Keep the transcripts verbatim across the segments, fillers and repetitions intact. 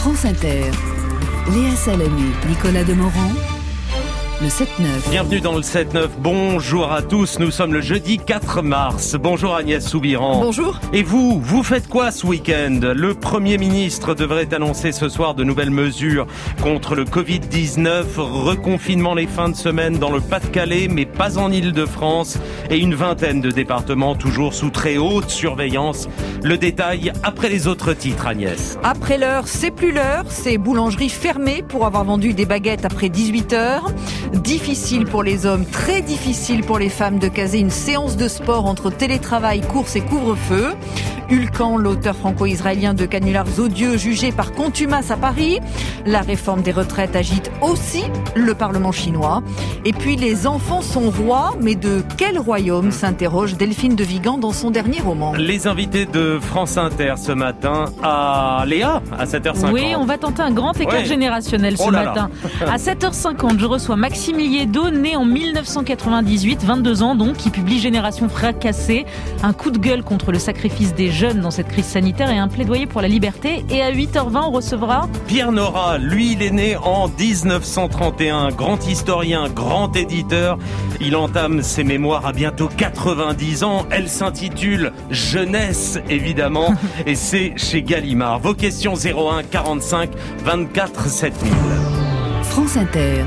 France Inter. Léa Salamé, Nicolas Demorand. Le sept neuf. Bienvenue dans le sept neuf. Bonjour à tous. Nous sommes le jeudi quatre mars. Bonjour Agnès Soubiran. Bonjour. Et vous, vous faites quoi ce week-end ? Le Premier ministre devrait annoncer ce soir de nouvelles mesures contre le covid dix-neuf. Reconfinement les fins de semaine dans le Pas-de-Calais, mais pas en Île-de-France. Et une vingtaine de départements toujours sous très haute surveillance. Le détail après les autres titres, Agnès. Après l'heure, c'est plus l'heure. C'est boulangerie fermée pour avoir vendu des baguettes après dix-huit heures. Difficile pour les hommes, très difficile pour les femmes de caser une séance de sport entre télétravail, course et couvre-feu. Hulkan, l'auteur franco-israélien de canulars odieux jugé par contumace à Paris. La réforme des retraites agite aussi le Parlement chinois. Et puis les enfants sont rois, mais de quel royaume, s'interroge Delphine de Vigan dans son dernier roman. Les invités de France Inter ce matin à Léa, à sept heures cinquante. Oui, on va tenter un grand écart ouais. générationnel ce oh là matin. Là. À sept heures cinquante, je reçois Maxime Liedo, né en dix-neuf cent quatre-vingt-dix-huit, vingt-deux ans donc, qui publie Génération fracassée, un coup de gueule contre le sacrifice des jeunes dans cette crise sanitaire et un plaidoyer pour la liberté. Et à huit heures vingt, on recevra Pierre Nora. Lui, il est né en dix-neuf cent trente et un, grand historien, grand éditeur. Il entame ses mémoires à bientôt quatre-vingt-dix ans. Elle s'intitule Jeunesse, évidemment, et c'est chez Gallimard. Vos questions zéro un quarante-cinq vingt-quatre sept mille. France Inter.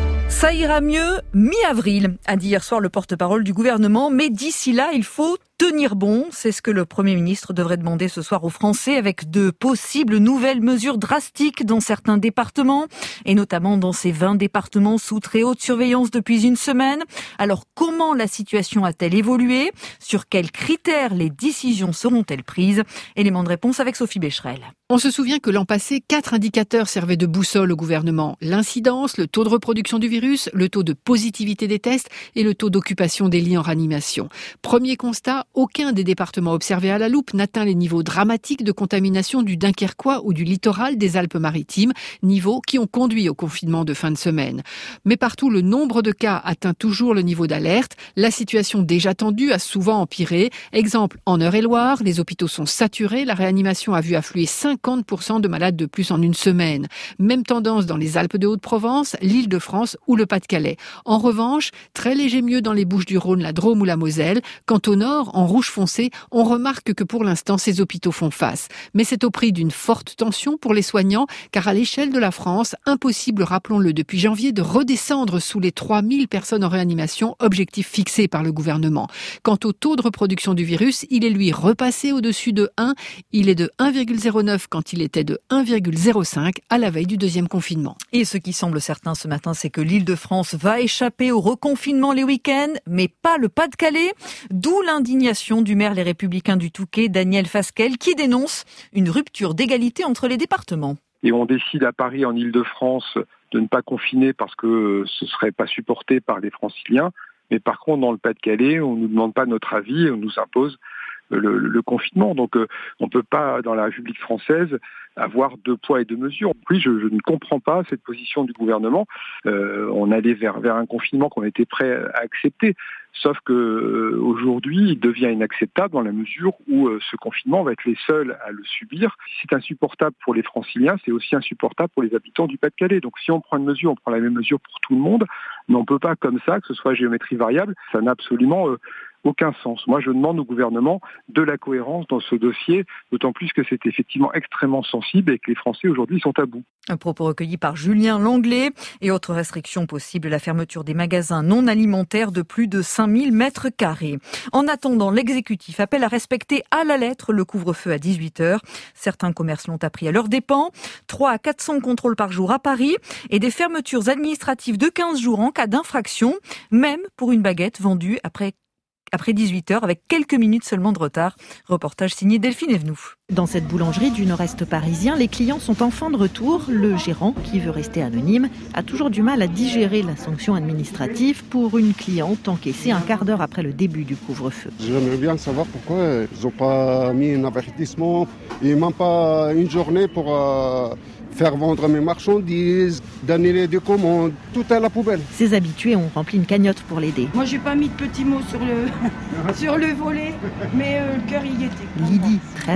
Ça ira mieux mi-avril, a dit hier soir le porte-parole du gouvernement, mais d'ici là, il faut tenir bon. C'est ce que le Premier ministre devrait demander ce soir aux Français, avec de possibles nouvelles mesures drastiques dans certains départements, et notamment dans ces vingt départements sous très haute surveillance depuis une semaine. Alors, comment la situation a-t-elle évolué ? Sur quels critères les décisions seront-elles prises ? Élément de réponse avec Sophie Becherel. On se souvient que l'an passé, quatre indicateurs servaient de boussole au gouvernement. L'incidence, le taux de reproduction du virus, le taux de positivité des tests et le taux d'occupation des lits en réanimation. Premier constat, aucun des départements observés à la loupe n'atteint les niveaux dramatiques de contamination du Dunkerquois ou du littoral des Alpes-Maritimes, niveaux qui ont conduit au confinement de fin de semaine. Mais partout, le nombre de cas atteint toujours le niveau d'alerte. La situation déjà tendue a souvent empiré. Exemple, en Eure-et-Loire, les hôpitaux sont saturés. La réanimation a vu affluer cinquante pour cent de malades de plus en une semaine. Même tendance dans les Alpes de Haute-Provence, l'Île-de-France ou le Pas-de-Calais. En revanche, très léger mieux dans les Bouches-du-Rhône, la Drôme ou la Moselle. Quant au nord, en rouge foncé, on remarque que pour l'instant, ces hôpitaux font face. Mais c'est au prix d'une forte tension pour les soignants, car à l'échelle de la France, impossible, rappelons-le, depuis janvier, de redescendre sous les trois mille personnes en réanimation, objectif fixé par le gouvernement. Quant au taux de reproduction du virus, il est lui repassé au-dessus de un. Il est de un virgule zéro neuf quand il était de un virgule zéro cinq à la veille du deuxième confinement. Et ce qui semble certain ce matin, c'est que l'Île-de-France va échapper au reconfinement les week-ends, mais pas le Pas-de-Calais, d'où l'indignation du maire Les Républicains du Touquet, Daniel Fasquelle, qui dénonce une rupture d'égalité entre les départements. Et on décide à Paris, en Île-de-France, de ne pas confiner parce que ce ne serait pas supporté par les Franciliens. Mais par contre, dans le Pas-de-Calais, on ne nous demande pas notre avis, on nous impose le, le confinement. Donc euh, on ne peut pas, dans la République française, avoir deux poids et deux mesures. Oui, je, je ne comprends pas cette position du gouvernement. Euh, on allait vers, vers un confinement qu'on était prêt à accepter. Sauf que euh, aujourd'hui, il devient inacceptable dans la mesure où euh, ce confinement va être les seuls à le subir. Si c'est insupportable pour les Franciliens, c'est aussi insupportable pour les habitants du Pas-de-Calais. Donc si on prend une mesure, on prend la même mesure pour tout le monde, mais on ne peut pas comme ça, que ce soit à géométrie variable, ça n'a absolument euh, aucun sens. Moi, je demande au gouvernement de la cohérence dans ce dossier, d'autant plus que c'est effectivement extrêmement sensible et que les Français aujourd'hui sont à bout. Un propos recueilli par Julien Langlais. Et autre restriction possible, la fermeture des magasins non alimentaires de plus de cinq mille mètres carrés. En attendant, l'exécutif appelle à respecter à la lettre le couvre-feu à dix-huit heures. Certains commerces l'ont appris à leurs dépens. trois à quatre cents contrôles par jour à Paris et des fermetures administratives de quinze jours en cas d'infraction, même pour une baguette vendue après après dix-huit heures, avec quelques minutes seulement de retard. Reportage signé Delphine Evenoux. Dans cette boulangerie du nord-est parisien, les clients sont enfin de retour. Le gérant, qui veut rester anonyme, a toujours du mal à digérer la sanction administrative pour une cliente encaissée un quart d'heure après le début du couvre-feu. J'aimerais bien savoir pourquoi ils n'ont pas mis un avertissement et même pas une journée pour euh, faire vendre mes marchandises, donner des commandes, tout à la poubelle. Ses habitués ont rempli une cagnotte pour l'aider. Moi, j'ai pas mis de petits mots sur le, sur le volet, mais euh, le cœur y était. Lydie, très remontée.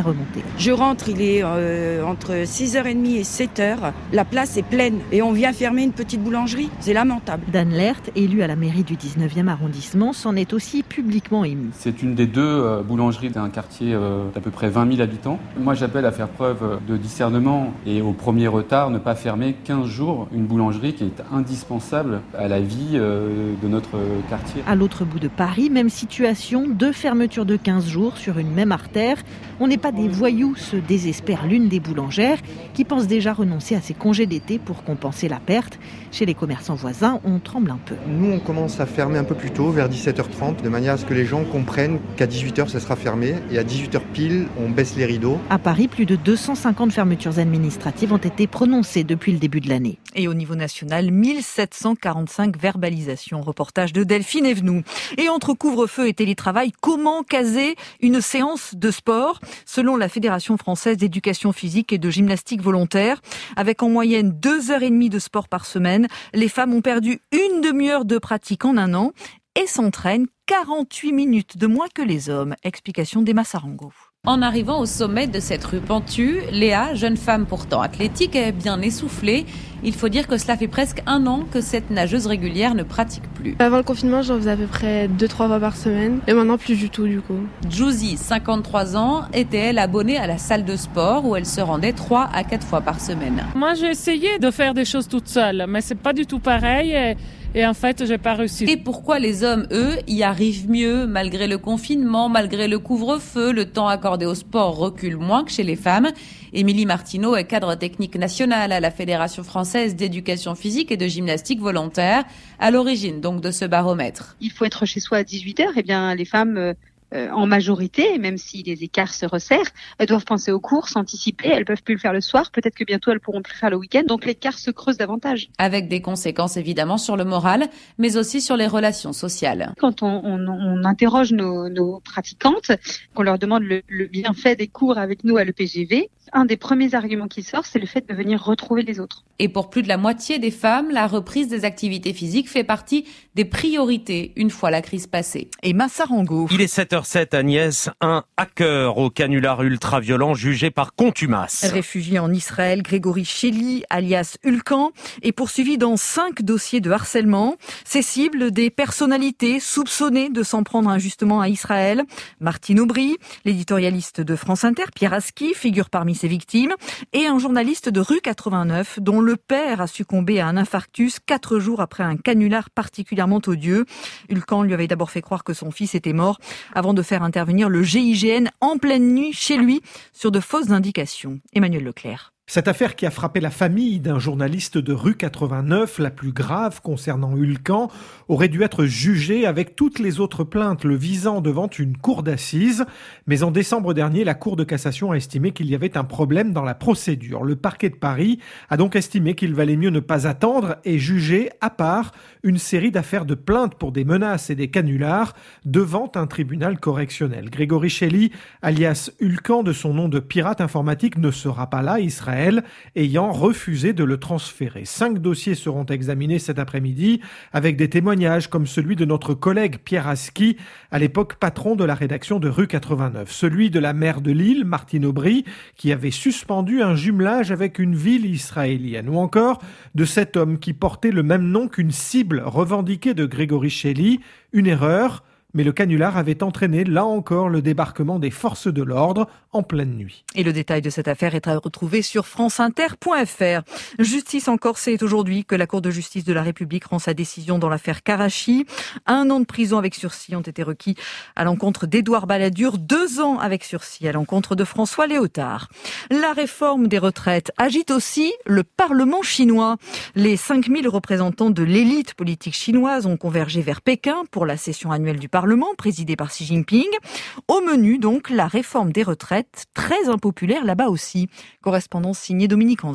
Je rentre, il est euh, entre six heures trente et sept heures. La place est pleine et on vient fermer une petite boulangerie. C'est lamentable. Dan Lert, élu à la mairie du dix-neuvième arrondissement, s'en est aussi publiquement ému. C'est une des deux euh, boulangeries d'un quartier euh, d'à peu près vingt mille habitants. Moi, j'appelle à faire preuve de discernement et au premier retard, ne pas fermer quinze jours une boulangerie qui est indispensable à la vie euh, de notre quartier. À l'autre bout de Paris, même situation, deux fermetures de quinze jours sur une même artère. On n'est pas des voyous, se désespère l'une des boulangères qui pense déjà renoncer à ses congés d'été pour compenser la perte. Chez les commerçants voisins, on tremble un peu. Nous, on commence à fermer un peu plus tôt, vers dix-sept heures trente, de manière à ce que les gens comprennent qu'à dix-huit heures, ça sera fermé. Et à dix-huit heures pile, on baisse les rideaux. À Paris, plus de deux cent cinquante fermetures administratives ont été prononcées depuis le début de l'année. Et au niveau national, mille sept cent quarante-cinq verbalisations. Reportage de Delphine Evenou. Et entre couvre-feu et télétravail, comment caser une séance de sport ? Selon la Fédération française d'éducation physique et de gymnastique volontaire, avec en moyenne deux heures et demie de sport par semaine, les femmes ont perdu une demi-heure de pratique en un an et s'entraînent quarante-huit minutes de moins que les hommes. Explication d'Emma Sarango. En arrivant au sommet de cette rue pentue, Léa, jeune femme pourtant athlétique, est bien essoufflée. Il faut dire que cela fait presque un an que cette nageuse régulière ne pratique plus. Avant le confinement, j'en faisais à peu près deux trois fois par semaine. Et maintenant, plus du tout, du coup. Jouzy, cinquantre-trois ans, était-elle abonnée à la salle de sport où elle se rendait trois à quatre fois par semaine. Moi, j'ai essayé de faire des choses toute seule, mais c'est pas du tout pareil. Et... Et en fait, j'ai pas réussi. Et pourquoi les hommes, eux, y arrivent mieux, malgré le confinement, malgré le couvre-feu, le temps accordé au sport recule moins que chez les femmes. Émilie Martineau est cadre technique national à la Fédération française d'éducation physique et de gymnastique volontaire, à l'origine donc de ce baromètre. Il faut être chez soi à dix-huit heures, et bien les femmes... Euh... Euh, en majorité, même si les écarts se resserrent, elles doivent penser aux courses, anticiper, elles peuvent plus le faire le soir, peut-être que bientôt elles pourront plus le faire le week-end, donc l'écart se creuse davantage. Avec des conséquences évidemment sur le moral, mais aussi sur les relations sociales. Quand on, on, on interroge nos, nos pratiquantes, qu'on leur demande le, le bienfait des cours avec nous à l'E P G V, un des premiers arguments qui sort, c'est le fait de venir retrouver les autres. Et pour plus de la moitié des femmes, la reprise des activités physiques fait partie des priorités une fois la crise passée. Et Massarango. Il est sept heures zéro sept, Agnès. Un hacker au canular ultra-violent jugé par contumace. Réfugié en Israël, Grégory Shely, alias Ulcan, est poursuivi dans cinq dossiers de harcèlement. Ses cibles, des personnalités soupçonnées de s'en prendre injustement à Israël. Martine Aubry, l'éditorialiste de France Inter, Pierre Aski, figure parmi ses victimes, et un journaliste de rue quatre-vingt-neuf dont le père a succombé à un infarctus quatre jours après un canular particulièrement odieux. Ulcan lui avait d'abord fait croire que son fils était mort avant de faire intervenir le G I G N en pleine nuit chez lui sur de fausses indications. Emmanuel Leclerc. Cette affaire qui a frappé la famille d'un journaliste de rue quatre-vingt-neuf, la plus grave concernant Ulcan, aurait dû être jugée avec toutes les autres plaintes le visant devant une cour d'assises. Mais en décembre dernier, la Cour de cassation a estimé qu'il y avait un problème dans la procédure. Le parquet de Paris a donc estimé qu'il valait mieux ne pas attendre et juger à part une série d'affaires de plaintes pour des menaces et des canulars devant un tribunal correctionnel. Grégory Shely, alias Ulcan de son nom de pirate informatique, ne sera pas là, Israël ayant refusé de le transférer. Cinq dossiers seront examinés cet après-midi avec des témoignages comme celui de notre collègue Pierre Aski, à l'époque patron de la rédaction de rue quatre-vingt-neuf. Celui de la maire de Lille, Martine Aubry, qui avait suspendu un jumelage avec une ville israélienne. Ou encore de cet homme qui portait le même nom qu'une cible revendiquée de Grégory Shely. Une erreur. Mais le canular avait entraîné, là encore, le débarquement des forces de l'ordre en pleine nuit. Et le détail de cette affaire est à retrouver sur franceinter point f r. Justice en Corse, c'est aujourd'hui que la Cour de justice de la République rend sa décision dans l'affaire Karachi. Un an de prison avec sursis ont été requis à l'encontre d'Édouard Balladur, deux ans avec sursis à l'encontre de François Léotard. La réforme des retraites agite aussi le Parlement chinois. Les cinq mille représentants de l'élite politique chinoise ont convergé vers Pékin pour la session annuelle du Parlement. Parlement présidé par Xi Jinping. Au menu, donc, la réforme des retraites, très impopulaire là-bas aussi. Correspondance signée Dominique André.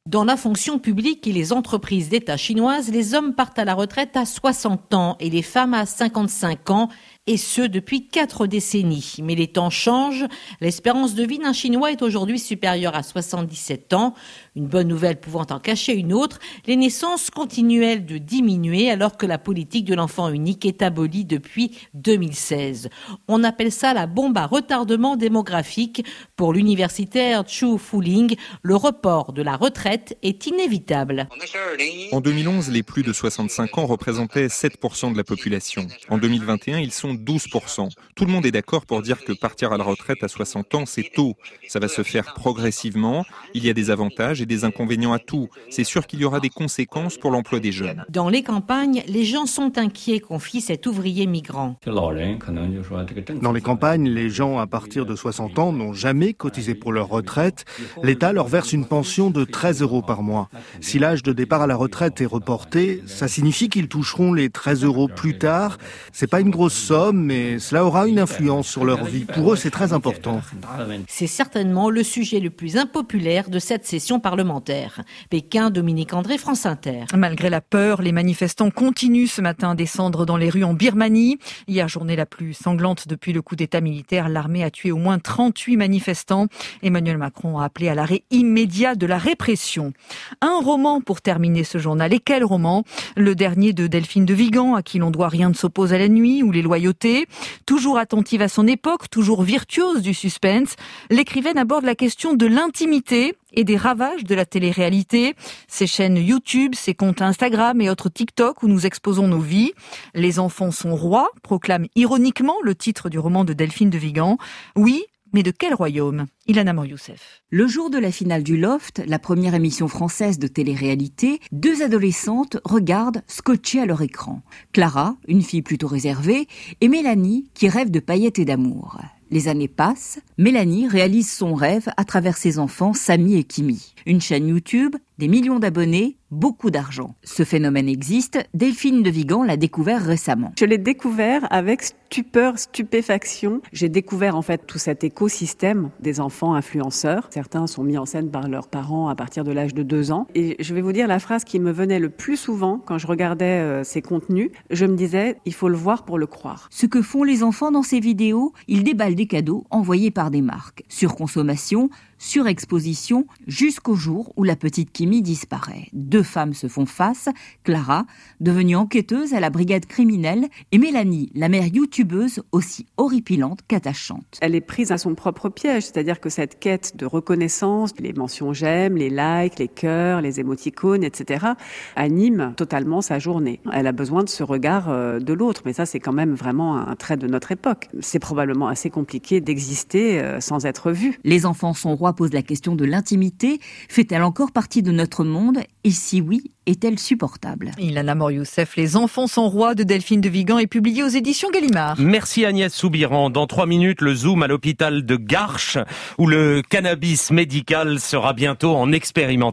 Dans la fonction publique et les entreprises d'État chinoises, les hommes partent à la retraite à soixante ans et les femmes à cinquante-cinq ans. Et ce, depuis quatre décennies. Mais les temps changent. L'espérance de vie d'un Chinois est aujourd'hui supérieure à soixante-dix-sept ans. Une bonne nouvelle pouvant en cacher une autre, les naissances continuent de diminuer alors que la politique de l'enfant unique est abolie depuis deux mille seize. On appelle ça la bombe à retardement démographique. Pour l'universitaire Chu Fuling, le report de la retraite est inévitable. En deux mille onze, les plus de soixante-cinq ans représentaient sept pour cent de la population. En deux mille vingt et un, ils sont douze pour cent. Tout le monde est d'accord pour dire que partir à la retraite à soixante ans, c'est tôt. Ça va se faire progressivement. Il y a des avantages et des inconvénients à tout. C'est sûr qu'il y aura des conséquences pour l'emploi des jeunes. Dans les campagnes, les gens sont inquiets, confie cet ouvrier migrant. Dans les campagnes, les gens à partir de soixante ans n'ont jamais cotisé pour leur retraite. L'État leur verse une pension de treize euros par mois. Si l'âge de départ à la retraite est reporté, ça signifie qu'ils toucheront les treize euros plus tard. C'est pas une grosse somme, mais cela aura une influence sur leur vie. Pour eux, c'est très important. C'est certainement le sujet le plus impopulaire de cette session parlementaire. Pékin, Dominique André, France Inter. Malgré la peur, les manifestants continuent ce matin à descendre dans les rues en Birmanie. Hier, journée la plus sanglante depuis le coup d'État militaire, l'armée a tué au moins trente-huit manifestants. Emmanuel Macron a appelé à l'arrêt immédiat de la répression. Un roman pour terminer ce journal. Et quel roman ? Le dernier de Delphine de Vigan, à qui l'on doit Rien ne s'oppose à la nuit, ou Les loyautés. Toujours attentive à son époque, toujours virtuose du suspense, l'écrivaine aborde la question de l'intimité et des ravages de la télé-réalité. Ses chaînes YouTube, ses comptes Instagram et autres TikTok où nous exposons nos vies. Les enfants sont rois, proclame ironiquement le titre du roman de Delphine de Vigan. Oui, mais de quel royaume ? Ilana Mor-Youssef. Le jour de la finale du Loft, la première émission française de télé-réalité, deux adolescentes regardent scotchées à leur écran. Clara, une fille plutôt réservée, et Mélanie, qui rêve de paillettes et d'amour. Les années passent, Mélanie réalise son rêve à travers ses enfants Samy et Kimi. Une chaîne YouTube, des millions d'abonnés, beaucoup d'argent. Ce phénomène existe, Delphine de Vigan l'a découvert récemment. Je l'ai découvert avec stupeur, stupéfaction. J'ai découvert en fait tout cet écosystème des enfants influenceurs. Certains sont mis en scène par leurs parents à partir de l'âge de deux ans. Et je vais vous dire la phrase qui me venait le plus souvent quand je regardais euh, ces contenus. Je me disais, il faut le voir pour le croire. Ce que font les enfants dans ces vidéos, ils déballent des cadeaux envoyés par des marques. Surconsommation, surexposition, jusqu'au jour où la petite Kimi disparaît. Deux femmes se font face, Clara, devenue enquêteuse à la brigade criminelle, et Mélanie, la mère youtubeuse aussi horripilante qu'attachante. Elle est prise à son propre piège, c'est-à-dire que cette quête de reconnaissance, les mentions j'aime, les likes, les cœurs, les émoticônes, et cetera, anime totalement sa journée. Elle a besoin de ce regard de l'autre, mais ça c'est quand même vraiment un trait de notre époque. C'est probablement assez compliqué d'exister sans être vu. Les enfants sont rois pose la question de l'intimité. Fait-elle encore partie de notre monde ? Et si oui, est-elle supportable ? Ilana Mor-Youssef, Les enfants sont rois de Delphine de Vigan est publié aux éditions Gallimard. Merci Agnès Soubiran. Dans trois minutes, le zoom à l'hôpital de Garches où le cannabis médical sera bientôt en expérimentation.